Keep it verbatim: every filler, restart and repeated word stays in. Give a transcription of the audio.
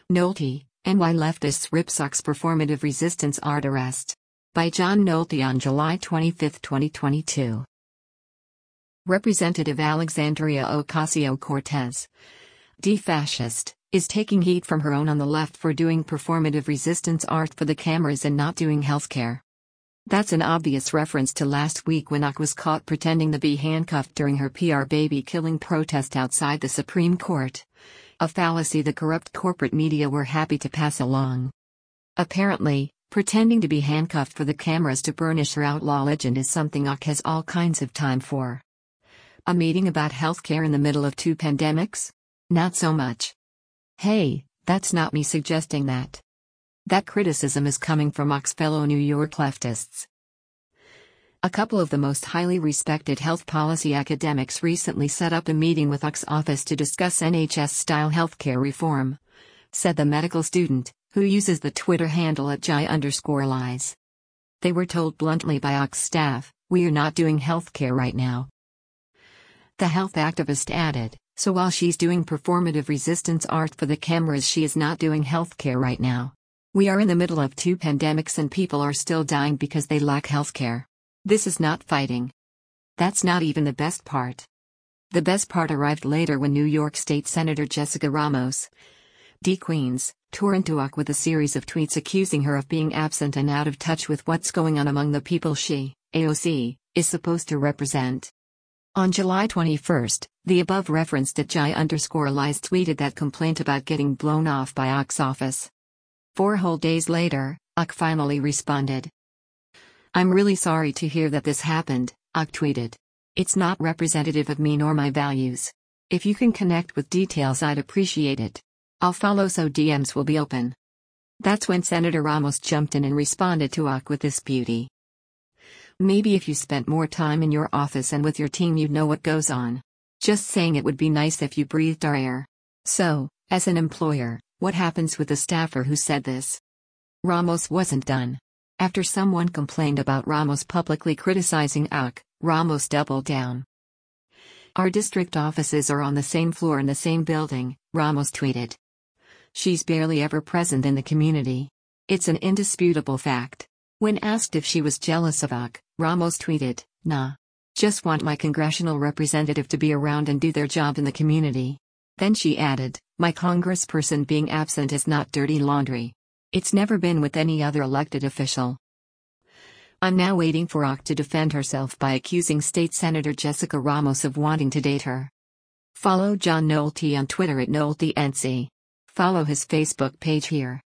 Nolte, and Why Leftists Rip Sucks Performative Resistance Art Arrest. By John Nolte on July twenty-fifth, twenty twenty-two. Representative Alexandria Ocasio-Cortez, D-fascist, is taking heat from her own on the left for doing performative resistance art for the cameras and not doing healthcare. That's an obvious reference to last week when Ock was caught pretending to be handcuffed during her P R baby-killing protest outside the Supreme Court. A fallacy the corrupt corporate media were happy to pass along. Apparently, pretending to be handcuffed for the cameras to burnish her outlaw legend is something Ock has all kinds of time for. A meeting about healthcare in the middle of two pandemics? Not so much. Hey, that's not me suggesting that. That criticism is coming from Ock's fellow New York leftists. A couple of the most highly respected health policy academics recently set up a meeting with Ock's office to discuss N H S-style healthcare reform, said the medical student, who uses the Twitter handle at Jai underscore lies. They were told bluntly by Ock's staff, "We're not doing healthcare right now." The health activist added, "So while she's doing performative resistance art for the cameras, she is not doing healthcare right now. We are in the middle of two pandemics and people are still dying because they lack healthcare. This is not fighting." That's not even the best part. The best part arrived later when New York State Senator Jessica Ramos, D. Queens, tore into Ock with a series of tweets accusing her of being absent and out of touch with what's going on among the people she, A O C, is supposed to represent. On July twenty-first, the above referenced at Jai underscore lies tweeted that complaint about getting blown off by Ock's office. Four whole days later, Ock finally responded. "I'm really sorry to hear that this happened," Ock tweeted. "It's not representative of me nor my values. If you can connect with details, I'd appreciate it. I'll follow so D Ms will be open." That's when Senator Ramos jumped in and responded to Ock with this beauty. "Maybe if you spent more time in your office and with your team, you'd know what goes on. Just saying, it would be nice if you breathed our air. So, as an employer, what happens with the staffer who said this?" Ramos wasn't done. After someone complained about Ramos publicly criticizing Ock, Ramos doubled down. "Our district offices are on the same floor in the same building," Ramos tweeted. "She's barely ever present in the community. It's an indisputable fact." When asked if she was jealous of Ock, Ramos tweeted, "Nah. Just want my congressional representative to be around and do their job in the community." Then she added, "My congressperson being absent is not dirty laundry. It's never been with any other elected official." I'm now waiting for Ock to defend herself by accusing State Senator Jessica Ramos of wanting to date her. Follow John Nolte on Twitter at NolteNC. Follow his Facebook page here.